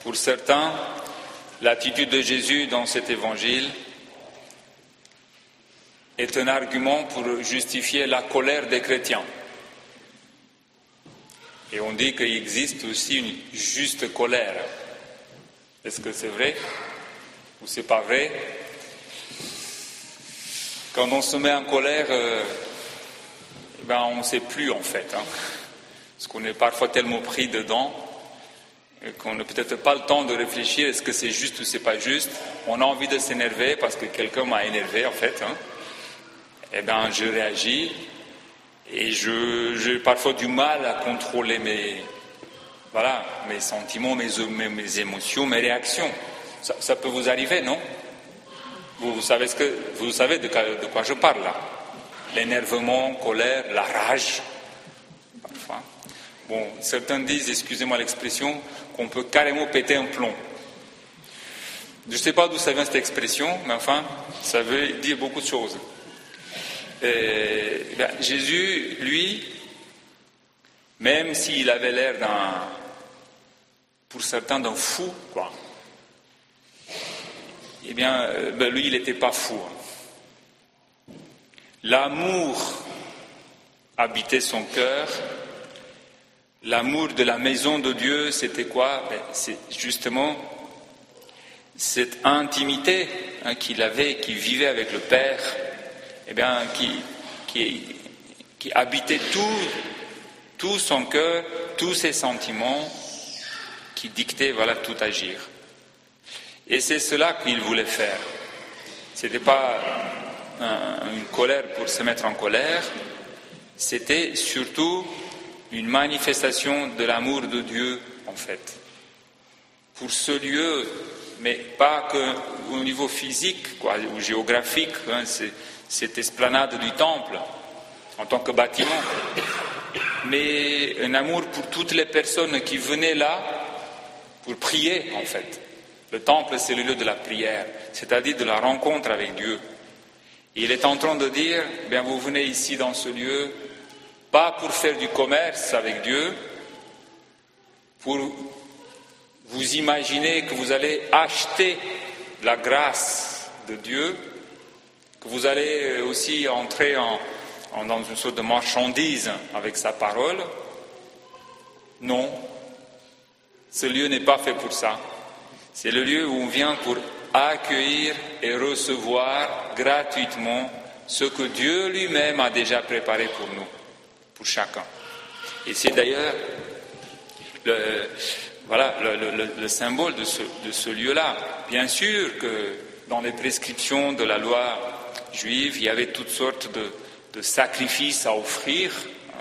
Pour certains, l'attitude de Jésus dans cet évangile est un argument pour justifier la colère des chrétiens. Et on dit qu'il existe aussi une juste colère. Est-ce que c'est vrai ou c'est pas vrai? Quand on se met en colère, on ne sait plus en fait. Parce qu'on est parfois tellement pris dedans qu'on n'a peut-être pas le temps de réfléchir, est-ce que c'est juste ou c'est pas juste. On a envie de s'énerver parce que quelqu'un m'a énervé en fait. Je réagis et j'ai parfois du mal à contrôler mes sentiments, mes émotions, mes réactions. Ça peut vous arriver, non? Vous savez de quoi je parle là. L'énervement, colère, la rage, parfois. Bon, certains disent, excusez-moi l'expression, qu'on peut carrément péter un plomb. Je ne sais pas d'où ça vient cette expression, mais enfin, ça veut dire beaucoup de choses. Jésus, lui, même s'il avait l'air pour certains d'un fou, quoi. Lui, il n'était pas fou. L'amour habitait son cœur. L'amour de la maison de Dieu, c'était quoi? C'est justement cette intimité qu'il avait, qui vivait avec le Père, qui habitait tout son cœur, tous ses sentiments, qui dictaient tout agir. Et c'est cela qu'il voulait faire. Ce n'était pas une colère pour se mettre en colère, c'était surtout une manifestation de l'amour de Dieu, en fait. Pour ce lieu, mais pas qu'au niveau physique, ou géographique, cette esplanade du temple, en tant que bâtiment, mais un amour pour toutes les personnes qui venaient là pour prier, en fait. Le temple, c'est le lieu de la prière, c'est-à-dire de la rencontre avec Dieu. Et il est en train de dire, vous venez ici dans ce lieu, pas pour faire du commerce avec Dieu, pour vous imaginer que vous allez acheter la grâce de Dieu, que vous allez aussi entrer dans une sorte de marchandise avec sa parole. Non, ce lieu n'est pas fait pour ça. C'est le lieu où on vient pour accueillir et recevoir gratuitement ce que Dieu lui-même a déjà préparé pour nous, pour chacun. Et c'est d'ailleurs le symbole de ce lieu-là. Bien sûr que dans les prescriptions de la loi juive, il y avait toutes sortes de sacrifices à offrir,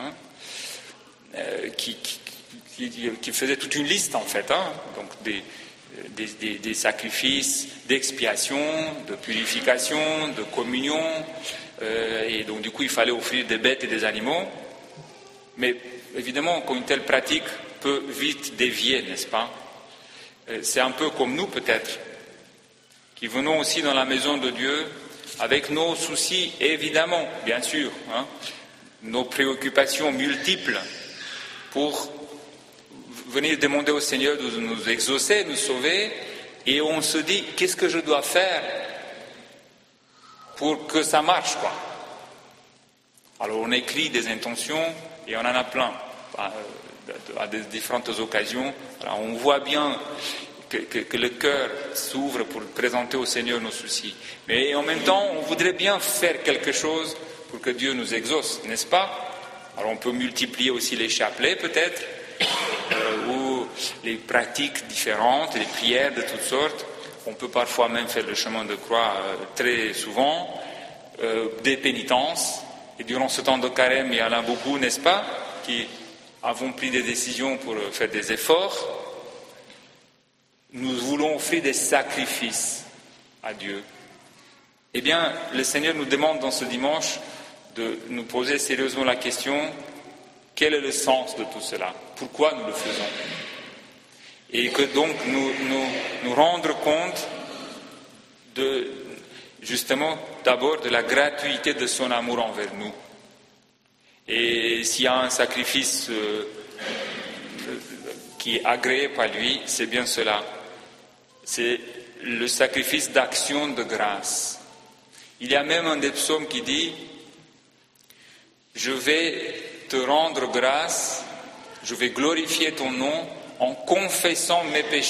qui faisaient toute une liste en fait, donc des sacrifices d'expiation, de purification, de communion, et donc du coup il fallait offrir des bêtes et des animaux. Mais évidemment qu'une telle pratique peut vite dévier, n'est-ce pas? C'est un peu comme nous peut-être, qui venons aussi dans la maison de Dieu avec nos soucis, évidemment, bien sûr, nos préoccupations multiples pour venir demander au Seigneur de nous exaucer, nous sauver, et on se dit, qu'est-ce que je dois faire pour que ça marche, quoi. Alors on écrit des intentions, et on en a plein, à différentes occasions. Alors on voit bien que le cœur s'ouvre pour présenter au Seigneur nos soucis. Mais en même temps, on voudrait bien faire quelque chose pour que Dieu nous exauce, n'est-ce pas? Alors on peut multiplier aussi les chapelets, peut-être, ou les pratiques différentes, les prières de toutes sortes. On peut parfois même faire le chemin de croix très souvent, des pénitences. Et durant ce temps de carême, il y en a beaucoup, n'est-ce pas, qui avons pris des décisions pour faire des efforts. Nous voulons offrir des sacrifices à Dieu. Eh bien, le Seigneur nous demande dans ce dimanche de nous poser sérieusement la question, quel est le sens de tout cela? Pourquoi nous le faisons? Et que donc nous rendre compte justement d'abord de la gratuité de son amour envers nous. Et s'il y a un sacrifice qui est agréé par lui, c'est bien cela. C'est le sacrifice d'action de grâce. Il y a même un des psaumes qui dit « Je vais te rendre grâce, je vais glorifier ton nom en confessant mes péchés. »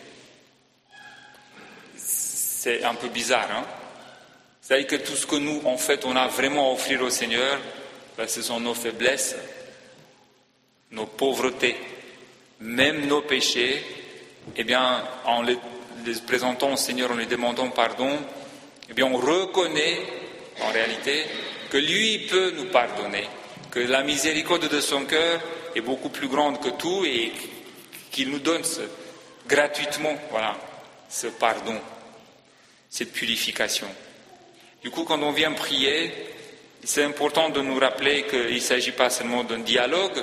C'est un peu bizarre, hein? C'est-à-dire que tout ce que nous, en fait, on a vraiment à offrir au Seigneur, ce sont nos faiblesses, nos pauvretés, même nos péchés. Eh bien, en les présentant au Seigneur, en lui demandant pardon, eh bien, on reconnaît, en réalité, que lui peut nous pardonner, que la miséricorde de son cœur est beaucoup plus grande que tout et qu'il nous donne gratuitement, ce pardon, cette purification. Du coup, quand on vient prier, c'est important de nous rappeler qu'il ne s'agit pas seulement d'un dialogue,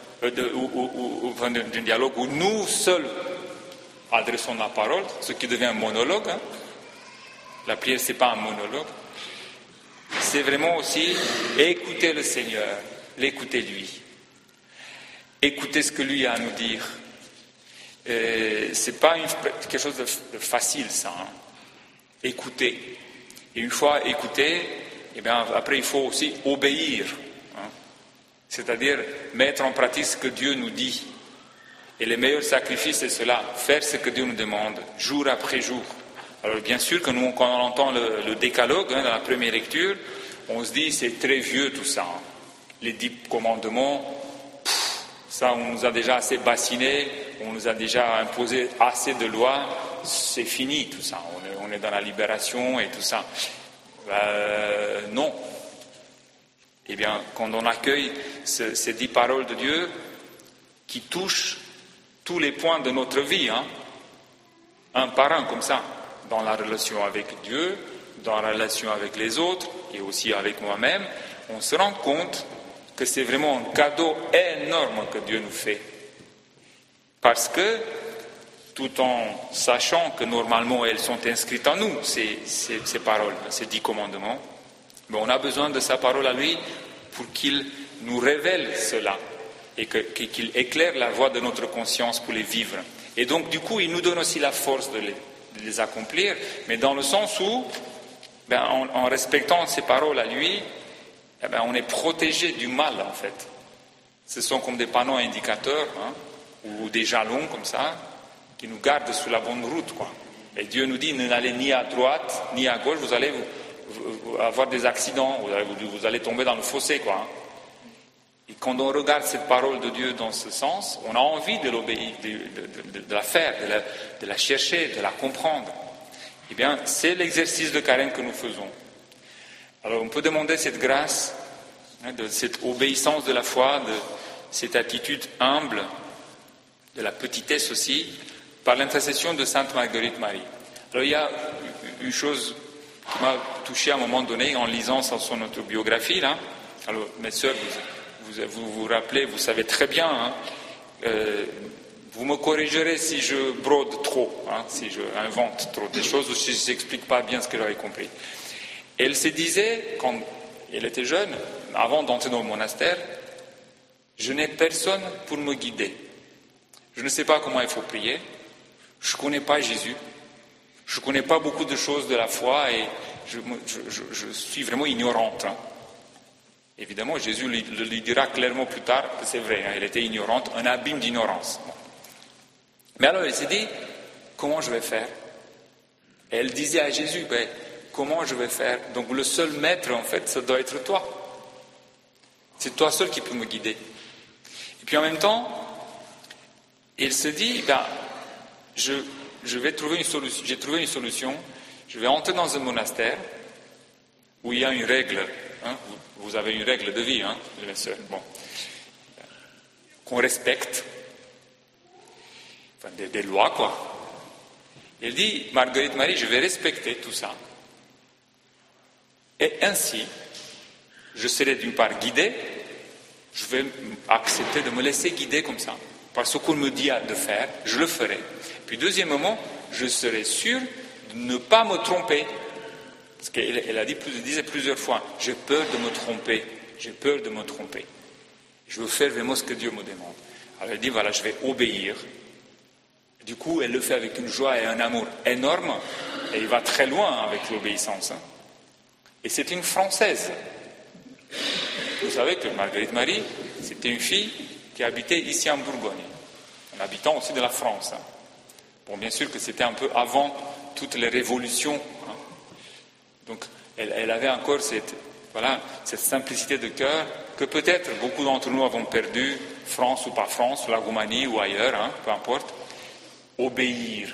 d'un dialogue où nous seuls adressons la parole, ce qui devient un monologue. Hein. La prière, ce n'est pas un monologue. C'est vraiment aussi écouter le Seigneur, l'écouter lui. Écouter ce que lui a à nous dire. Ce n'est pas quelque chose de facile, ça. Hein. Écouter. Et une fois écouté, eh bien, après il faut aussi obéir, hein. C'est-à-dire mettre en pratique ce que Dieu nous dit. Et le meilleur sacrifice, c'est cela, faire ce que Dieu nous demande, jour après jour. Alors bien sûr que nous, quand on entend le décalogue, dans la première lecture, on se dit c'est très vieux tout ça. Hein. Les 10 commandements, ça on nous a déjà assez bassiné, on nous a déjà imposé assez de lois, c'est fini tout ça. On est dans la libération et tout ça. Non. Eh bien, quand on accueille ces 10 paroles de Dieu qui touchent tous les points de notre vie, hein, un par un comme ça, dans la relation avec Dieu, dans la relation avec les autres et aussi avec moi-même, on se rend compte que c'est vraiment un cadeau énorme que Dieu nous fait. Parce que tout en sachant que normalement elles sont inscrites en nous, ces paroles, ces 10 commandements, mais on a besoin de sa parole à lui pour qu'il nous révèle cela et qu'il éclaire la voie de notre conscience pour les vivre. Et donc du coup, il nous donne aussi la force de les accomplir, mais dans le sens où, en respectant ces paroles à lui, on est protégé du mal en fait. Ce sont comme des panneaux indicateurs, hein, ou des jalons comme ça, qui nous garde sur la bonne route, quoi. Et Dieu nous dit, n'allez ni à droite, ni à gauche, vous allez avoir des accidents, vous allez tomber dans le fossé, quoi. Et quand on regarde cette parole de Dieu dans ce sens, on a envie de l'obéir, de la faire, de la chercher, de la comprendre. Eh bien, c'est l'exercice de carême que nous faisons. Alors, on peut demander cette grâce, hein, de cette obéissance de la foi, de cette attitude humble, de la petitesse aussi, par l'intercession de Sainte Marguerite Marie. Alors il y a une chose qui m'a touché à un moment donné en lisant son autobiographie, là. Alors mes sœurs, vous rappelez, vous savez très bien, hein, vous me corrigerez si je brode trop, hein, si je invente trop des choses ou si je n'explique pas bien ce que j'avais compris. Elle se disait, quand elle était jeune, avant d'entrer dans le monastère, je n'ai personne pour me guider. Je ne sais pas comment il faut prier. Je ne connais pas Jésus, je ne connais pas beaucoup de choses de la foi et je suis vraiment ignorante. Hein. Évidemment, Jésus lui dira clairement plus tard que c'est vrai, hein, elle était ignorante, un abîme d'ignorance. Bon. Mais alors elle s'est dit, comment je vais faire? Et elle disait à Jésus, comment je vais faire? Donc le seul maître, en fait, ça doit être toi. C'est toi seul qui peux me guider. Et puis en même temps, elle se dit, je vais trouver une solution. J'ai trouvé une solution. Je vais entrer dans un monastère où il y a une règle. Hein, vous avez une règle de vie, hein, les sœurs. Bon, qu'on respecte. Enfin, des lois, quoi. Elle dit, Marguerite Marie, je vais respecter tout ça. Et ainsi, je serai d'une part guidée. Je vais accepter de me laisser guider comme ça. Par ce qu'on me dit de faire, je le ferai. Puis deuxièmement, je serai sûr de ne pas me tromper. Parce qu'elle disait plusieurs fois, j'ai peur de me tromper, j'ai peur de me tromper. Je veux faire vraiment ce que Dieu me demande. Alors elle dit, voilà, je vais obéir. Du coup, elle le fait avec une joie et un amour énorme, et il va très loin avec l'obéissance. Et c'est une Française. Vous savez que Marguerite Marie, c'était une fille qui habitait ici en Bourgogne, en habitant aussi de la France. Bon, bien sûr que c'était un peu avant toutes les révolutions. Donc, elle avait encore cette simplicité de cœur que peut-être beaucoup d'entre nous avons perdu, France ou pas France, la Roumanie ou ailleurs, peu importe. Obéir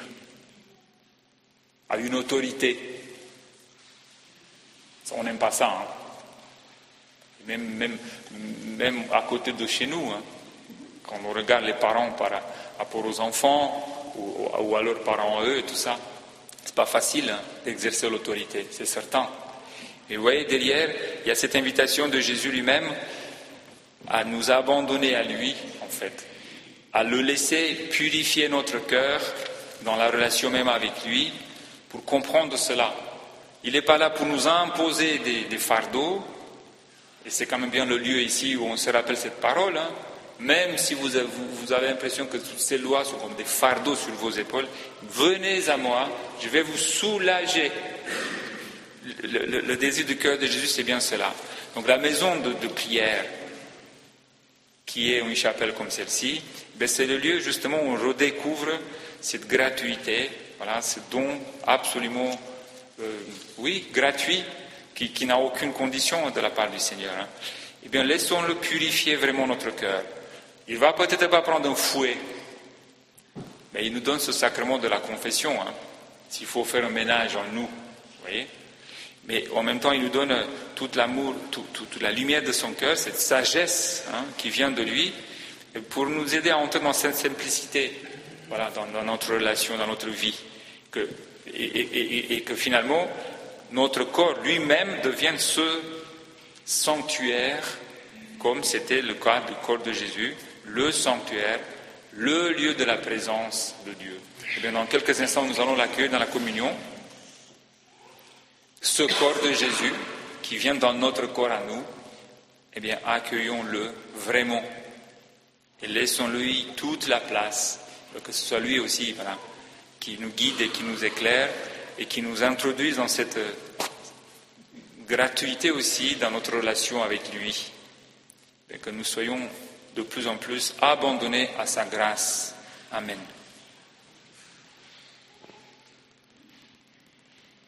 à une autorité. On n'aime pas ça. Même à côté de chez nous, quand on regarde les parents par rapport aux enfants ou à leurs parents eux et tout ça, c'est pas facile d'exercer l'autorité, c'est certain. Et vous voyez, derrière, il y a cette invitation de Jésus lui-même à nous abandonner à lui, en fait, à le laisser purifier notre cœur dans la relation même avec lui, pour comprendre cela. Il n'est pas là pour nous imposer des fardeaux, et c'est quand même bien le lieu ici où on se rappelle cette parole, même si vous avez l'impression que toutes ces lois sont comme des fardeaux sur vos épaules, venez à moi, je vais vous soulager. Le désir du cœur de Jésus, c'est bien cela. Donc la maison de prière, qui est une chapelle comme celle-ci, c'est le lieu justement où on redécouvre cette gratuité, ce don absolument, gratuit, qui n'a aucune condition de la part du Seigneur. Eh bien, laissons-le purifier vraiment notre cœur. Il ne va peut-être pas prendre un fouet, mais il nous donne ce sacrement de la confession, s'il faut faire un ménage en nous, vous voyez. Mais en même temps, il nous donne tout l'amour, toute la lumière de son cœur, cette sagesse qui vient de lui, pour nous aider à entrer dans cette simplicité, dans notre relation, dans notre vie, et que finalement, notre corps lui-même devienne ce sanctuaire, comme c'était le cas du corps de Jésus, le sanctuaire, le lieu de la présence de Dieu. Et bien, dans quelques instants, nous allons l'accueillir dans la communion. Ce corps de Jésus qui vient dans notre corps à nous, eh bien, accueillons-le vraiment et laissons-lui toute la place, pour que ce soit lui aussi, qui nous guide et qui nous éclaire et qui nous introduise dans cette gratuité aussi dans notre relation avec lui, et que nous soyons de plus en plus abandonnés à sa grâce. Amen.